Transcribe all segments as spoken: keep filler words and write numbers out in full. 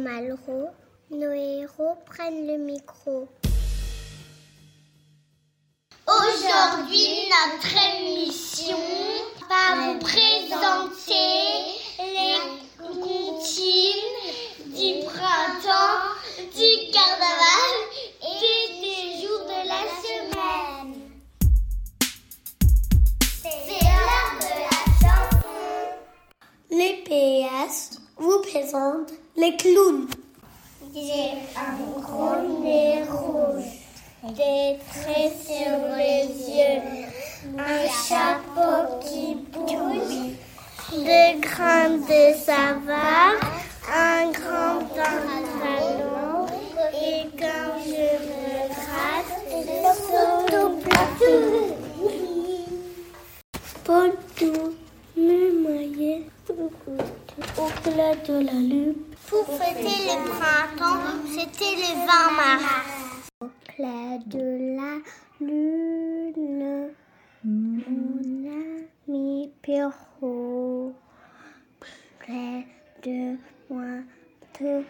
Malraux, nos héros prennent le micro. Aujourd'hui, notre émission va vous présenter les comptines du printemps, du carnaval et des jours de la semaine. C'est l'heure de la chanson. Les P S vous présentent les clowns. J'ai un gros nez rouge, des traits sur les yeux, un chapeau qui bouge, Des grains de savate, un grand pantalon, et quand je me gratte, je saute partout. Partout, me noyer au clair de la lune. Pour fêter le printemps, c'était le vingt mars. Au clair de la lune, mon ami Pierrot, près de moi te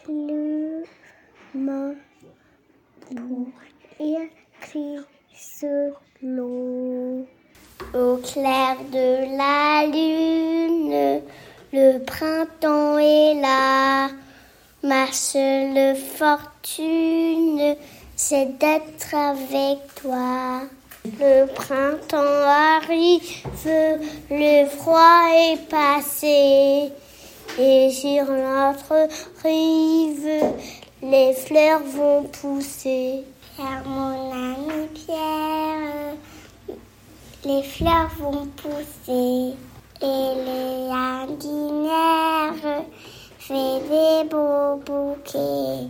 plume pour écrire ce lot. Au clair de la lune, le printemps est là. Ma seule fortune, c'est d'être avec toi. Le printemps arrive, le froid est passé. Et sur notre rive, les fleurs vont pousser. Pierre, mon ami Pierre, les fleurs vont pousser. Et les jardinières fait des beaux bouquets.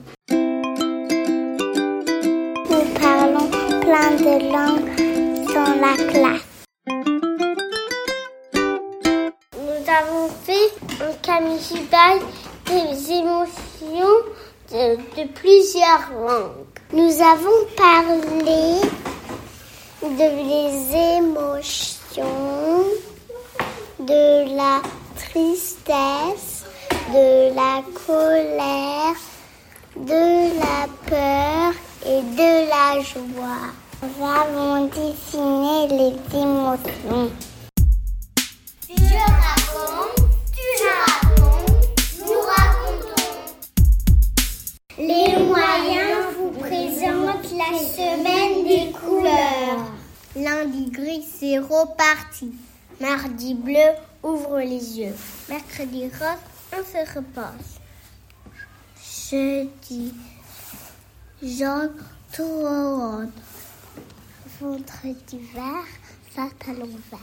Nous parlons plein de langues dans la classe. Nous avons fait un camisudage des émotions de, de plusieurs langues. Nous avons parlé de les émotions, de la tristesse, de la colère, de la peur et de la joie. Nous avons dessiné les émotions. Je raconte, tu racontes, nous racontons. Les moyens vous présentent la semaine des couleurs. Lundi gris, c'est reparti. Mardi bleu, ouvre les yeux. Mercredi rose, on se repose. Jeudi jaune, tout rond. Vendredi vert, pantalon vert.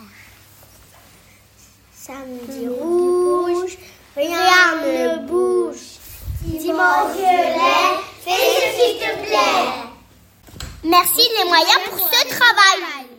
Samedi rouge, rien ne bouge. Dimanche violet, fais ce qui te plaît. Merci les moyens pour ce travail.